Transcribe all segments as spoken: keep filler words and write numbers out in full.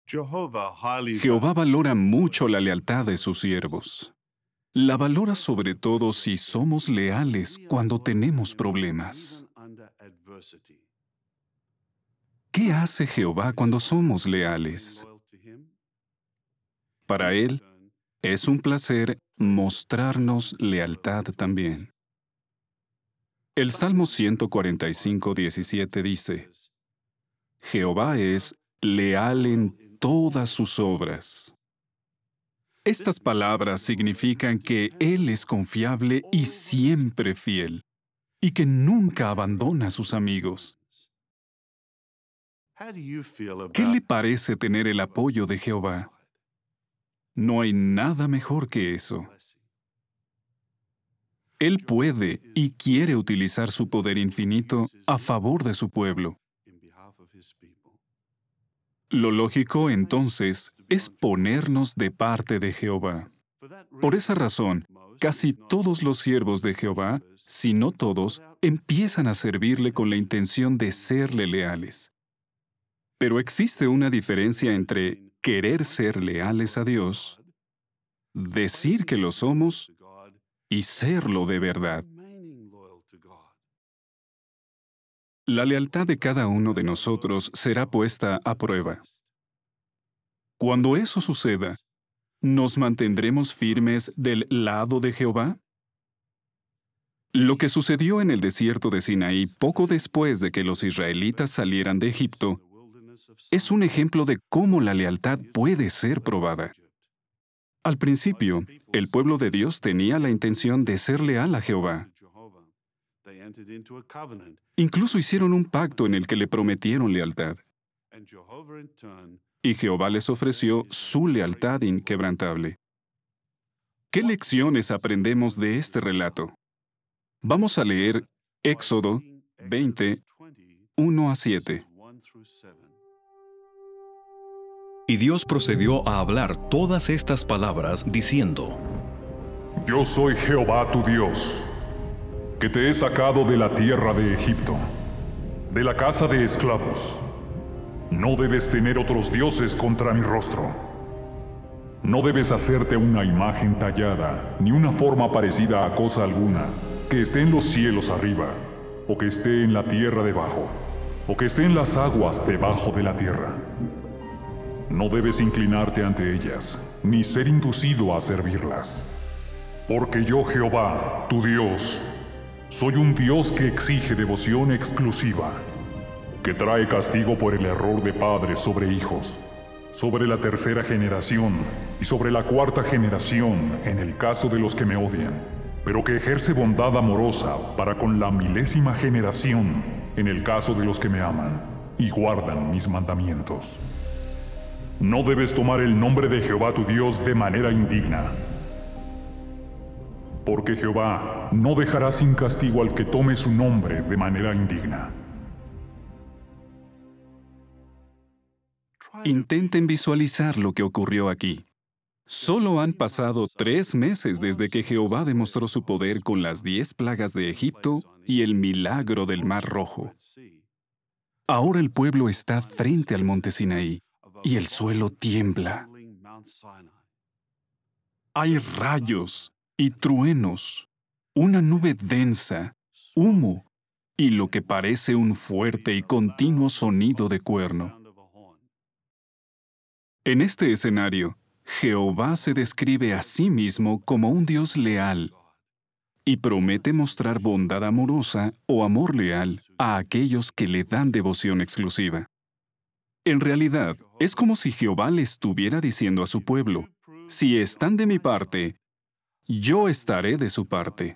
Jehová valora mucho la lealtad de sus siervos. La valora sobre todo si somos leales cuando tenemos problemas. ¿Qué hace Jehová cuando somos leales? Para Él, es un placer mostrarnos lealtad también. El Salmo ciento cuarenta y cinco, diecisiete dice: Jehová es leal en todas sus obras. Estas palabras significan que Él es confiable y siempre fiel, y que nunca abandona a sus amigos. ¿Qué le parece tener el apoyo de Jehová? No hay nada mejor que eso. Él puede y quiere utilizar su poder infinito a favor de su pueblo. Lo lógico, entonces, es ponernos de parte de Jehová. Por esa razón, casi todos los siervos de Jehová, si no todos, empiezan a servirle con la intención de serle leales. Pero existe una diferencia entre querer ser leales a Dios, decir que lo somos, y serlo de verdad. La lealtad de cada uno de nosotros será puesta a prueba. Cuando eso suceda, ¿nos mantendremos firmes del lado de Jehová? Lo que sucedió en el desierto de Sinaí poco después de que los israelitas salieran de Egipto es un ejemplo de cómo la lealtad puede ser probada. Al principio, el pueblo de Dios tenía la intención de ser leal a Jehová. Incluso hicieron un pacto en el que le prometieron lealtad. Y Jehová les ofreció su lealtad inquebrantable. ¿Qué lecciones aprendemos de este relato? Vamos a leer Éxodo veinte, uno a siete. Y Dios procedió a hablar todas estas palabras, diciendo: Yo soy Jehová tu Dios, que te he sacado de la tierra de Egipto, de la casa de esclavos. No debes tener otros dioses contra mi rostro. No debes hacerte una imagen tallada, ni una forma parecida a cosa alguna, que esté en los cielos arriba, o que esté en la tierra debajo, o que esté en las aguas debajo de la tierra. No debes inclinarte ante ellas, ni ser inducido a servirlas. Porque yo, Jehová, tu Dios, soy un Dios que exige devoción exclusiva, que trae castigo por el error de padres sobre hijos, sobre la tercera generación y sobre la cuarta generación en el caso de los que me odian, pero que ejerce bondad amorosa para con la milésima generación en el caso de los que me aman y guardan mis mandamientos. No debes tomar el nombre de Jehová tu Dios de manera indigna, porque Jehová no dejará sin castigo al que tome su nombre de manera indigna. Intenten visualizar lo que ocurrió aquí. Solo han pasado tres meses desde que Jehová demostró su poder con las diez plagas de Egipto y el milagro del Mar Rojo. Ahora el pueblo está frente al monte Sinaí y el suelo tiembla. Hay rayos y truenos, una nube densa, humo y lo que parece un fuerte y continuo sonido de cuerno. En este escenario, Jehová se describe a sí mismo como un Dios leal y promete mostrar bondad amorosa o amor leal a aquellos que le dan devoción exclusiva. En realidad, es como si Jehová le estuviera diciendo a su pueblo: si están de mi parte, yo estaré de su parte.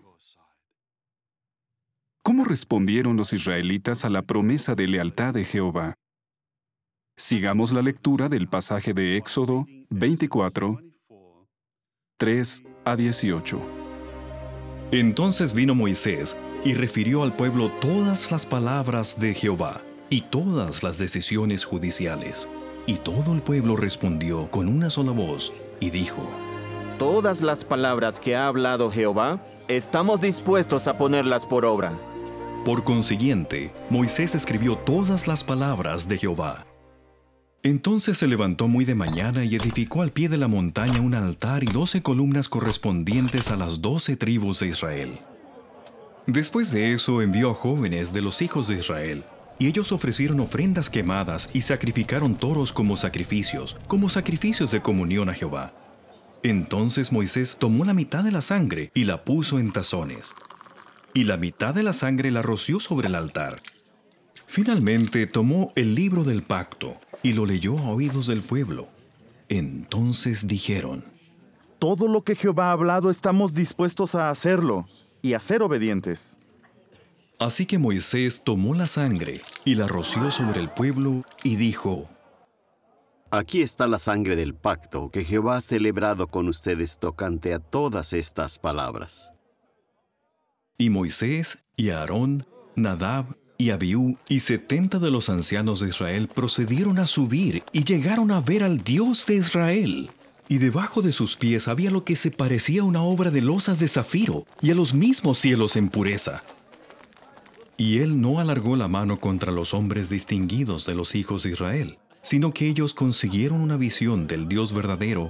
¿Cómo respondieron los israelitas a la promesa de lealtad de Jehová? Sigamos la lectura del pasaje de Éxodo veinticuatro, tres a dieciocho. Entonces vino Moisés y refirió al pueblo todas las palabras de Jehová y todas las decisiones judiciales. Y todo el pueblo respondió con una sola voz y dijo: Todas las palabras que ha hablado Jehová, estamos dispuestos a ponerlas por obra. Por consiguiente, Moisés escribió todas las palabras de Jehová. Entonces se levantó muy de mañana y edificó al pie de la montaña un altar y doce columnas correspondientes a las doce tribus de Israel. Después de eso envió a jóvenes de los hijos de Israel, y ellos ofrecieron ofrendas quemadas y sacrificaron toros como sacrificios, como sacrificios de comunión a Jehová. Entonces Moisés tomó la mitad de la sangre y la puso en tazones, y la mitad de la sangre la roció sobre el altar. Finalmente tomó el libro del pacto y lo leyó a oídos del pueblo. Entonces dijeron: Todo lo que Jehová ha hablado estamos dispuestos a hacerlo y a ser obedientes. Así que Moisés tomó la sangre y la roció sobre el pueblo y dijo: Aquí está la sangre del pacto que Jehová ha celebrado con ustedes tocante a todas estas palabras. Y Moisés y Aarón, Nadab y Abiú y setenta de los ancianos de Israel procedieron a subir y llegaron a ver al Dios de Israel. Y debajo de sus pies había lo que se parecía a una obra de losas de zafiro y a los mismos cielos en pureza. Y él no alargó la mano contra los hombres distinguidos de los hijos de Israel, sino que ellos consiguieron una visión del Dios verdadero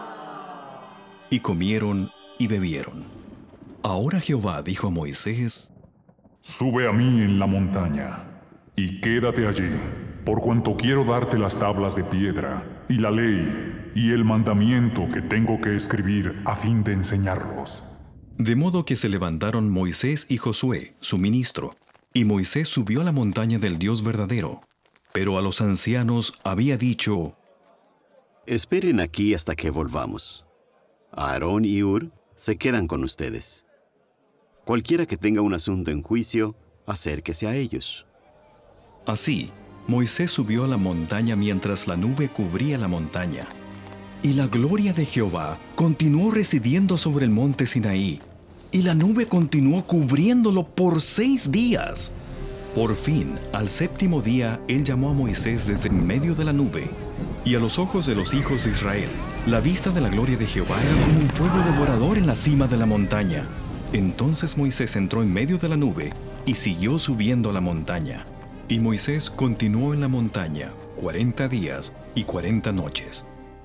y comieron y bebieron. Ahora Jehová dijo a Moisés: Sube a mí en la montaña, y quédate allí, por cuanto quiero darte las tablas de piedra, y la ley, y el mandamiento que tengo que escribir a fin de enseñarlos. De modo que se levantaron Moisés y Josué, su ministro, y Moisés subió a la montaña del Dios verdadero. Pero a los ancianos había dicho: Esperen aquí hasta que volvamos. Aarón y Hur se quedan con ustedes. Cualquiera que tenga un asunto en juicio, acérquese a ellos. Así, Moisés subió a la montaña mientras la nube cubría la montaña. Y la gloria de Jehová continuó residiendo sobre el monte Sinaí, y la nube continuó cubriéndolo por seis días. Por fin, al séptimo día, él llamó a Moisés desde en medio de la nube, y a los ojos de los hijos de Israel, la vista de la gloria de Jehová era como un fuego devorador en la cima de la montaña. Entonces Moisés entró en medio de la nube y siguió subiendo a la montaña. Y Moisés continuó en la montaña cuarenta días y cuarenta noches.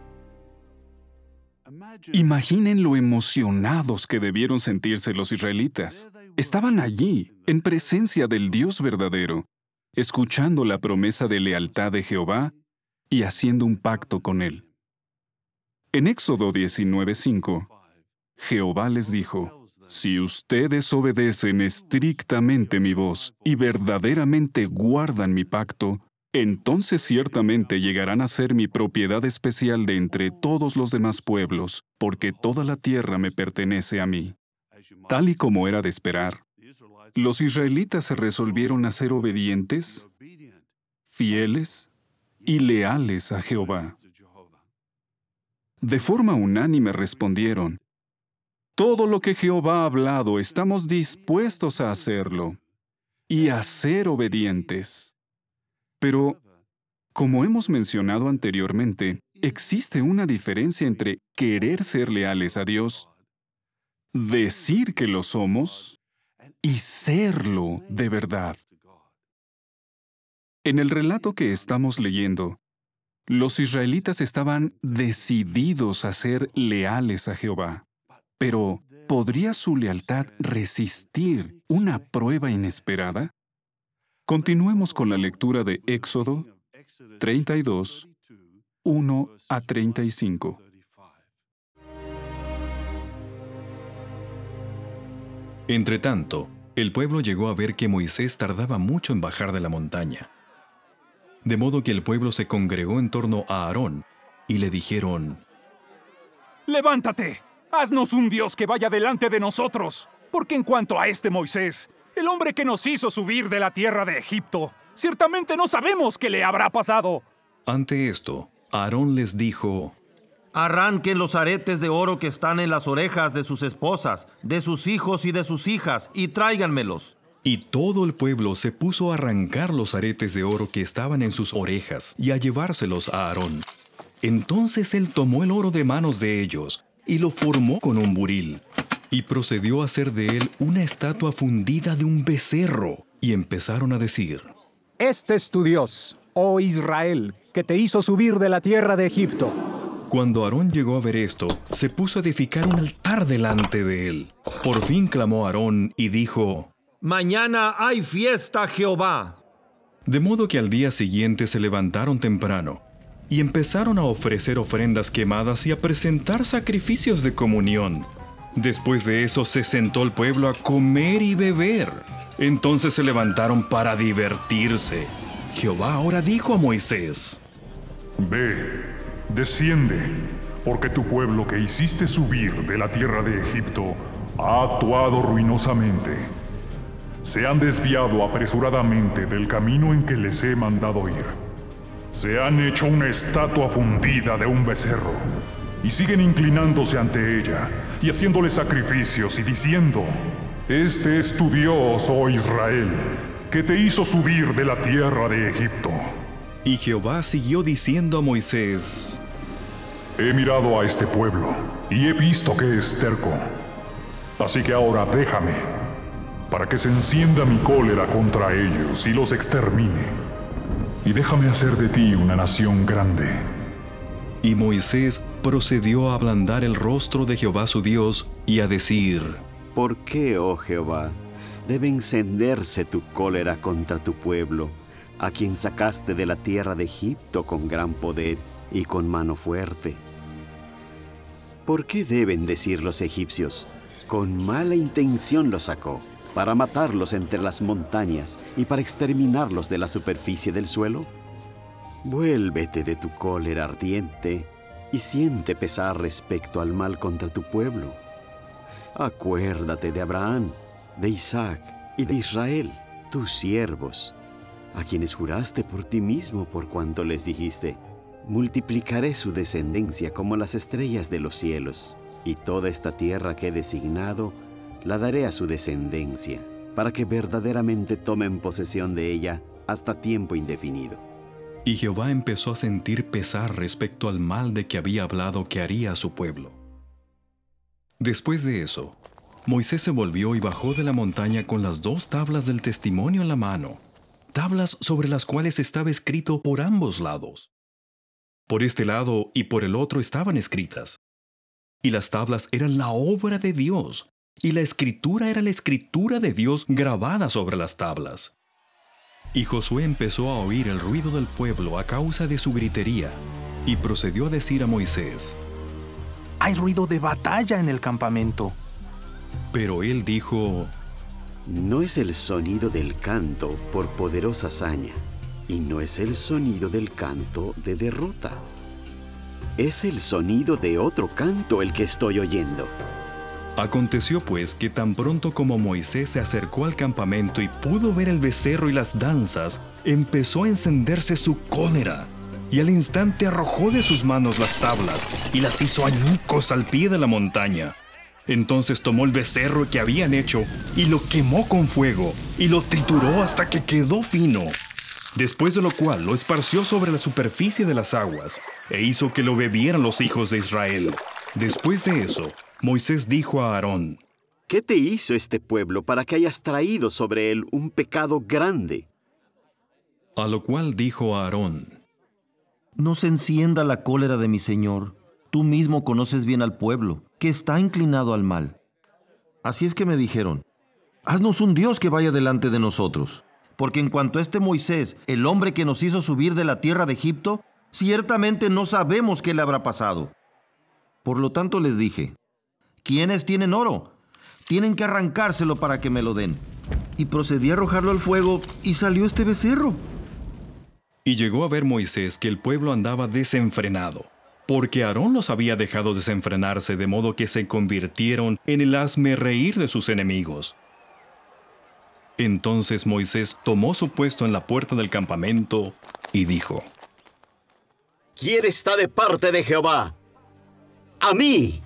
Imaginen lo emocionados que debieron sentirse los israelitas. Estaban allí, en presencia del Dios verdadero, escuchando la promesa de lealtad de Jehová y haciendo un pacto con él. En Éxodo diecinueve cinco, Jehová les dijo: Si ustedes obedecen estrictamente mi voz y verdaderamente guardan mi pacto, entonces ciertamente llegarán a ser mi propiedad especial de entre todos los demás pueblos, porque toda la tierra me pertenece a mí. Tal y como era de esperar, los israelitas se resolvieron a ser obedientes, fieles y leales a Jehová. De forma unánime respondieron: Todo lo que Jehová ha hablado estamos dispuestos a hacerlo y a ser obedientes. Pero, como hemos mencionado anteriormente, existe una diferencia entre querer ser leales a Dios, decir que lo somos, y serlo de verdad. En el relato que estamos leyendo, los israelitas estaban decididos a ser leales a Jehová. Pero, ¿podría su lealtad resistir una prueba inesperada? Continuemos con la lectura de Éxodo treinta y dos, uno a treinta y cinco. Entretanto, el pueblo llegó a ver que Moisés tardaba mucho en bajar de la montaña. De modo que el pueblo se congregó en torno a Aarón y le dijeron: ¡Levántate! Haznos un Dios que vaya delante de nosotros, porque en cuanto a este Moisés, el hombre que nos hizo subir de la tierra de Egipto, ciertamente no sabemos qué le habrá pasado. Ante esto, Aarón les dijo: Arranquen los aretes de oro que están en las orejas de sus esposas, de sus hijos y de sus hijas, y tráiganmelos. Y todo el pueblo se puso a arrancar los aretes de oro que estaban en sus orejas y a llevárselos a Aarón. Entonces él tomó el oro de manos de ellos y lo formó con un buril, y procedió a hacer de él una estatua fundida de un becerro, y empezaron a decir: Este es tu Dios, oh Israel, que te hizo subir de la tierra de Egipto. Cuando Aarón llegó a ver esto, se puso a edificar un altar delante de él. Por fin clamó Aarón y dijo: Mañana hay fiesta a Jehová. De modo que al día siguiente se levantaron temprano y empezaron a ofrecer ofrendas quemadas y a presentar sacrificios de comunión. Después de eso se sentó el pueblo a comer y beber. Entonces se levantaron para divertirse. Jehová ahora dijo a Moisés: Ve, desciende, porque tu pueblo que hiciste subir de la tierra de Egipto ha actuado ruinosamente. Se han desviado apresuradamente del camino en que les he mandado ir. Se han hecho una estatua fundida de un becerro y siguen inclinándose ante ella y haciéndole sacrificios y diciendo: Este es tu Dios, oh Israel, que te hizo subir de la tierra de Egipto. Y Jehová siguió diciendo a Moisés: He mirado a este pueblo y he visto que es terco. Así que ahora déjame, para que se encienda mi cólera contra ellos y los extermine. Y déjame hacer de ti una nación grande. Y Moisés procedió a ablandar el rostro de Jehová su Dios y a decir: ¿Por qué, oh Jehová, debe encenderse tu cólera contra tu pueblo, a quien sacaste de la tierra de Egipto con gran poder y con mano fuerte? ¿Por qué deben decir los egipcios: con mala intención los sacó, para matarlos entre las montañas y para exterminarlos de la superficie del suelo? Vuélvete de tu cólera ardiente y siente pesar respecto al mal contra tu pueblo. Acuérdate de Abraham, de Isaac y de Israel, tus siervos, a quienes juraste por ti mismo por cuanto les dijiste: multiplicaré su descendencia como las estrellas de los cielos, y toda esta tierra que he designado la daré a su descendencia, para que verdaderamente tomen posesión de ella hasta tiempo indefinido. Y Jehová empezó a sentir pesar respecto al mal de que había hablado que haría a su pueblo. Después de eso, Moisés se volvió y bajó de la montaña con las dos tablas del testimonio en la mano, tablas sobre las cuales estaba escrito por ambos lados. Por este lado y por el otro estaban escritas. Y las tablas eran la obra de Dios, y la escritura era la escritura de Dios grabada sobre las tablas. Y Josué empezó a oír el ruido del pueblo a causa de su gritería, y procedió a decir a Moisés: Hay ruido de batalla en el campamento. Pero él dijo: No es el sonido del canto por poderosa hazaña, y no es el sonido del canto de derrota. Es el sonido de otro canto el que estoy oyendo. Aconteció pues que tan pronto como Moisés se acercó al campamento y pudo ver el becerro y las danzas, empezó a encenderse su cólera, y al instante arrojó de sus manos las tablas y las hizo añicos al pie de la montaña. Entonces tomó el becerro que habían hecho y lo quemó con fuego y lo trituró hasta que quedó fino. Después de lo cual lo esparció sobre la superficie de las aguas e hizo que lo bebieran los hijos de Israel. Después de eso, Moisés dijo a Aarón: ¿Qué te hizo este pueblo para que hayas traído sobre él un pecado grande? A lo cual dijo Aarón: No se encienda la cólera de mi señor. Tú mismo conoces bien al pueblo, que está inclinado al mal. Así es que me dijeron: haznos un Dios que vaya delante de nosotros. Porque en cuanto a este Moisés, el hombre que nos hizo subir de la tierra de Egipto, ciertamente no sabemos qué le habrá pasado. Por lo tanto les dije: ¿quiénes tienen oro? Tienen que arrancárselo para que me lo den. Y procedí a arrojarlo al fuego, y salió este becerro. Y llegó a ver Moisés que el pueblo andaba desenfrenado, porque Aarón los había dejado desenfrenarse, de modo que se convirtieron en el hazmerreír de sus enemigos. Entonces Moisés tomó su puesto en la puerta del campamento y dijo: ¿Quién está de parte de Jehová? ¡A mí!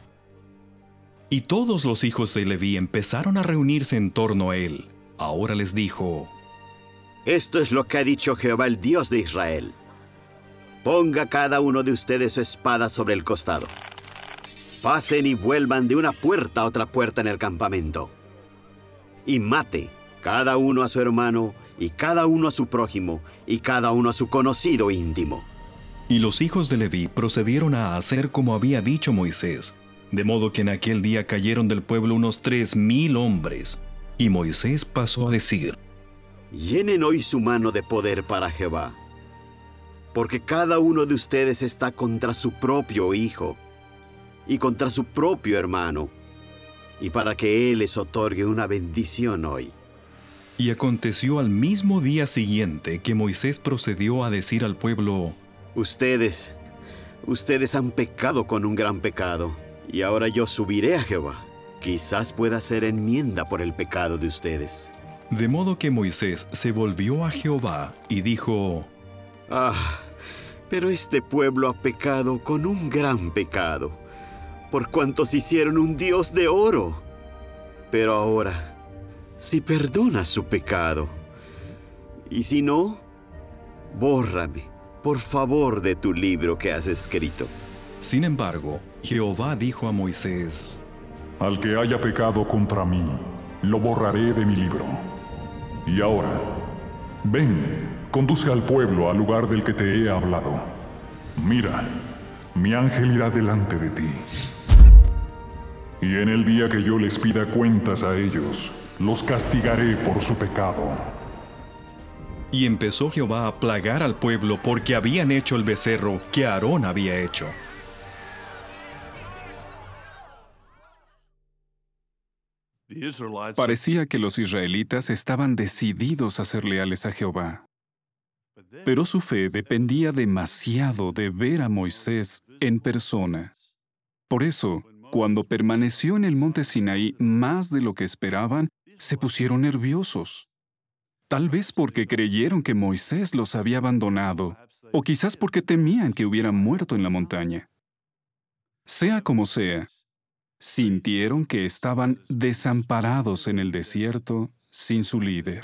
Y todos los hijos de Leví empezaron a reunirse en torno a él. Ahora les dijo: Esto es lo que ha dicho Jehová, el Dios de Israel. Ponga cada uno de ustedes su espada sobre el costado. Pasen y vuelvan de una puerta a otra puerta en el campamento. Y mate cada uno a su hermano, y cada uno a su prójimo, y cada uno a su conocido íntimo. Y los hijos de Leví procedieron a hacer como había dicho Moisés, de modo que en aquel día cayeron del pueblo unos tres mil hombres. Y Moisés pasó a decir: Llenen hoy su mano de poder para Jehová, porque cada uno de ustedes está contra su propio hijo y contra su propio hermano, y para que él les otorgue una bendición hoy. Y aconteció al mismo día siguiente que Moisés procedió a decir al pueblo: Ustedes, ustedes han pecado con un gran pecado, y ahora yo subiré a Jehová. Quizás pueda hacer enmienda por el pecado de ustedes. De modo que Moisés se volvió a Jehová y dijo: Ah, pero este pueblo ha pecado con un gran pecado, por cuantos hicieron un Dios de oro. Pero ahora, si perdonas su pecado, y si no, bórrame, por favor, de tu libro que has escrito. Sin embargo, Jehová dijo a Moisés: Al que haya pecado contra mí, lo borraré de mi libro. Y ahora, ven, conduce al pueblo al lugar del que te he hablado. Mira, mi ángel irá delante de ti. Y en el día que yo les pida cuentas a ellos, los castigaré por su pecado. Y empezó Jehová a plagar al pueblo porque habían hecho el becerro que Aarón había hecho. Parecía que los israelitas estaban decididos a ser leales a Jehová. Pero su fe dependía demasiado de ver a Moisés en persona. Por eso, cuando permaneció en el monte Sinaí más de lo que esperaban, se pusieron nerviosos. Tal vez porque creyeron que Moisés los había abandonado, o quizás porque temían que hubiera muerto en la montaña. Sea como sea, sintieron que estaban desamparados en el desierto sin su líder.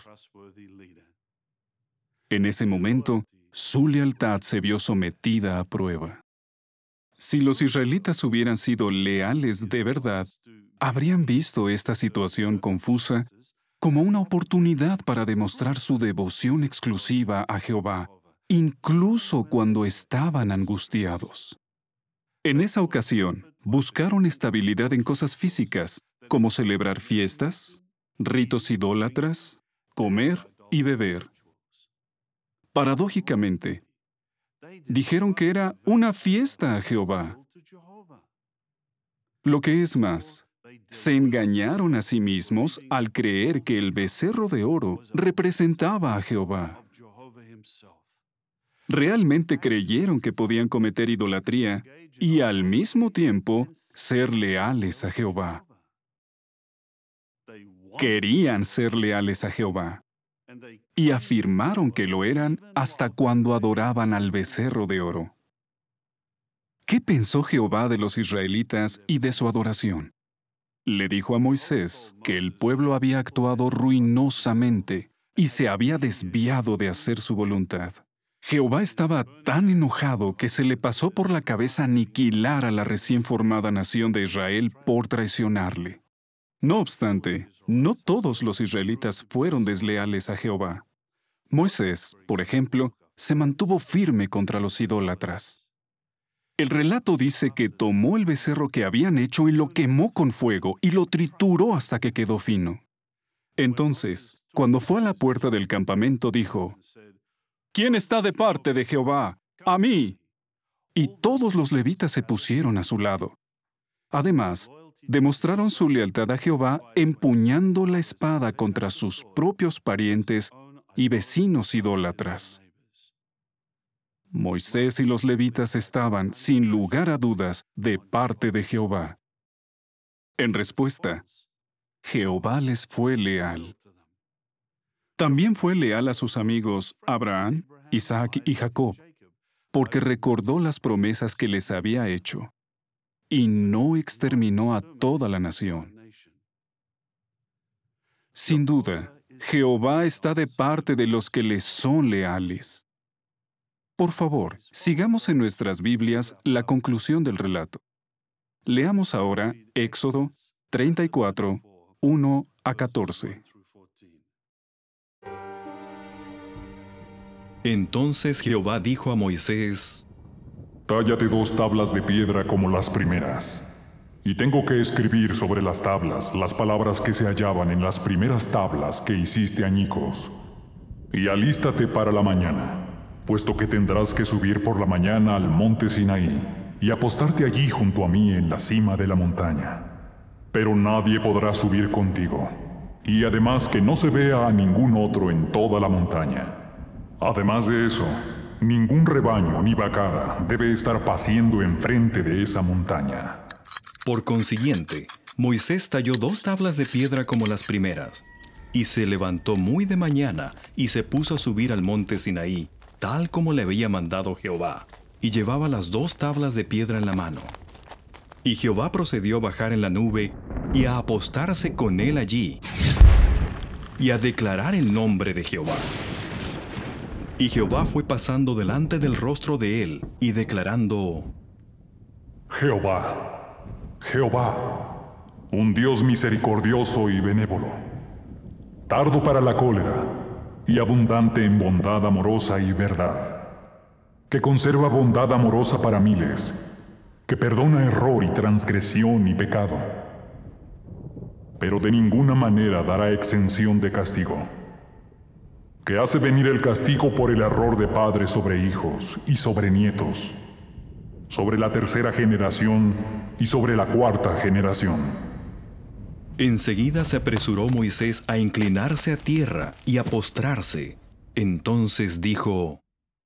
En ese momento, su lealtad se vio sometida a prueba. Si los israelitas hubieran sido leales de verdad, habrían visto esta situación confusa como una oportunidad para demostrar su devoción exclusiva a Jehová, incluso cuando estaban angustiados. En esa ocasión, buscaron estabilidad en cosas físicas, como celebrar fiestas, ritos idólatras, comer y beber. Paradójicamente, dijeron que era una fiesta a Jehová. Lo que es más, se engañaron a sí mismos al creer que el becerro de oro representaba a Jehová. Realmente creyeron que podían cometer idolatría y al mismo tiempo ser leales a Jehová. Querían ser leales a Jehová y afirmaron que lo eran hasta cuando adoraban al becerro de oro. ¿Qué pensó Jehová de los israelitas y de su adoración? Le dijo a Moisés que el pueblo había actuado ruinosamente y se había desviado de hacer su voluntad. Jehová estaba tan enojado que se le pasó por la cabeza aniquilar a la recién formada nación de Israel por traicionarle. No obstante, no todos los israelitas fueron desleales a Jehová. Moisés, por ejemplo, se mantuvo firme contra los idólatras. El relato dice que tomó el becerro que habían hecho y lo quemó con fuego y lo trituró hasta que quedó fino. Entonces, cuando fue a la puerta del campamento, dijo: ¿Quién está de parte de Jehová? ¡A mí! Y todos los levitas se pusieron a su lado. Además, demostraron su lealtad a Jehová empuñando la espada contra sus propios parientes y vecinos idólatras. Moisés y los levitas estaban, sin lugar a dudas, de parte de Jehová. En respuesta, Jehová les fue leal. También fue leal a sus amigos Abraham, Isaac y Jacob, porque recordó las promesas que les había hecho, y no exterminó a toda la nación. Sin duda, Jehová está de parte de los que les son leales. Por favor, sigamos en nuestras Biblias la conclusión del relato. Leamos ahora Éxodo treinta y cuatro, uno a catorce. Entonces Jehová dijo a Moisés: tállate dos tablas de piedra como las primeras. Y tengo que escribir sobre las tablas las palabras que se hallaban en las primeras tablas que hiciste añicos. Y alístate para la mañana, puesto que tendrás que subir por la mañana al monte Sinaí y apostarte allí junto a mí en la cima de la montaña. Pero nadie podrá subir contigo, y además que no se vea a ningún otro en toda la montaña. Además de eso, ningún rebaño ni vacada debe estar paciendo enfrente de esa montaña. Por consiguiente, Moisés talló dos tablas de piedra como las primeras, y se levantó muy de mañana y se puso a subir al monte Sinaí, tal como le había mandado Jehová, y llevaba las dos tablas de piedra en la mano. Y Jehová procedió a bajar en la nube y a apostarse con él allí, y a declarar el nombre de Jehová. Y Jehová fue pasando delante del rostro de él y declarando: Jehová, Jehová, un Dios misericordioso y benévolo, tardo para la cólera y abundante en bondad amorosa y verdad, que conserva bondad amorosa para miles, que perdona error y transgresión y pecado, pero de ninguna manera dará exención de castigo, que hace venir el castigo por el error de padres sobre hijos y sobre nietos, sobre la tercera generación y sobre la cuarta generación. Enseguida se apresuró Moisés a inclinarse a tierra y a postrarse. Entonces dijo: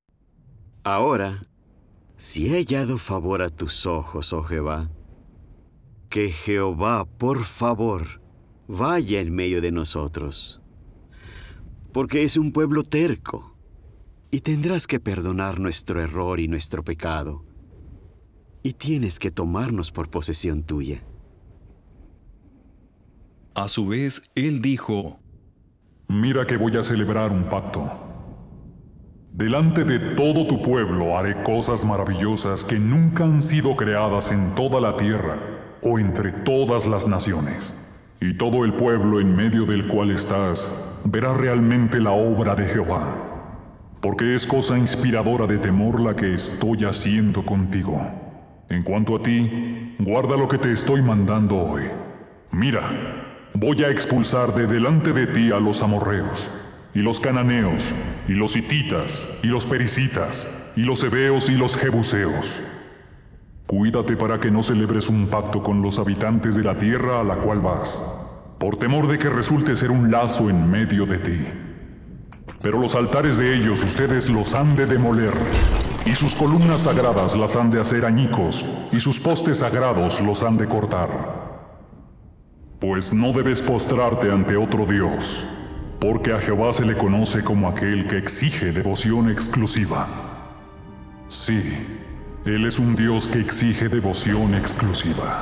Ahora, si he hallado favor a tus ojos, oh Jehová, que Jehová, por favor, vaya en medio de nosotros, porque es un pueblo terco, y tendrás que perdonar nuestro error y nuestro pecado, y tienes que tomarnos por posesión tuya. A su vez, él dijo: Mira que voy a celebrar un pacto. Delante de todo tu pueblo haré cosas maravillosas que nunca han sido creadas en toda la tierra o entre todas las naciones. Y todo el pueblo en medio del cual estás verá realmente la obra de Jehová, porque es cosa inspiradora de temor la que estoy haciendo contigo. En cuanto a ti, guarda lo que te estoy mandando hoy. Mira, voy a expulsar de delante de ti a los amorreos, y los cananeos, y los hititas, y los pericitas, y los heveos y los jebuseos. Cuídate para que no celebres un pacto con los habitantes de la tierra a la cual vas, por temor de que resulte ser un lazo en medio de ti. Pero los altares de ellos ustedes los han de demoler, y sus columnas sagradas las han de hacer añicos, y sus postes sagrados los han de cortar. Pues no debes postrarte ante otro Dios, porque a Jehová se le conoce como aquel que exige devoción exclusiva. Sí, Él es un Dios que exige devoción exclusiva.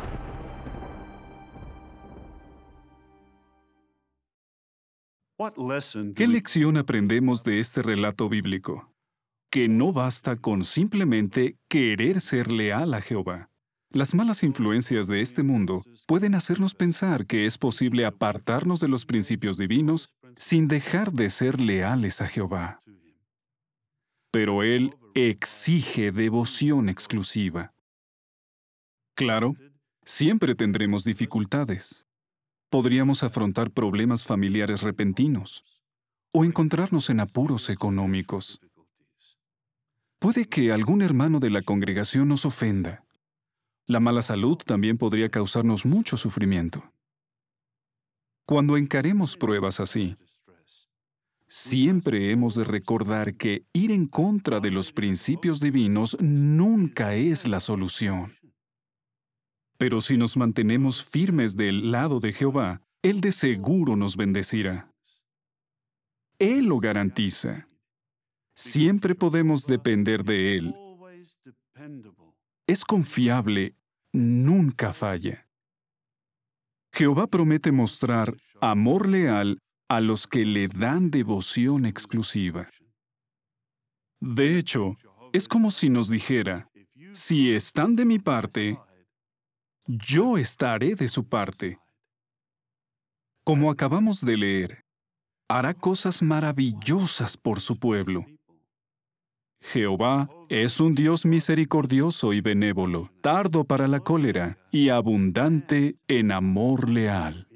¿Qué lección aprendemos de este relato bíblico? Que no basta con simplemente querer ser leal a Jehová. Las malas influencias de este mundo pueden hacernos pensar que es posible apartarnos de los principios divinos sin dejar de ser leales a Jehová. Pero Él exige devoción exclusiva. Claro, siempre tendremos dificultades. Podríamos afrontar problemas familiares repentinos o encontrarnos en apuros económicos. Puede que algún hermano de la congregación nos ofenda. La mala salud también podría causarnos mucho sufrimiento. Cuando encaremos pruebas así, siempre hemos de recordar que ir en contra de los principios divinos nunca es la solución. Pero si nos mantenemos firmes del lado de Jehová, Él de seguro nos bendecirá. Él lo garantiza. Siempre podemos depender de Él. Es confiable, nunca falla. Jehová promete mostrar amor leal a los que le dan devoción exclusiva. De hecho, es como si nos dijera, si están de mi parte, yo estaré de su parte. Como acabamos de leer, hará cosas maravillosas por su pueblo. Jehová es un Dios misericordioso y benévolo, tardo para la cólera y abundante en amor leal.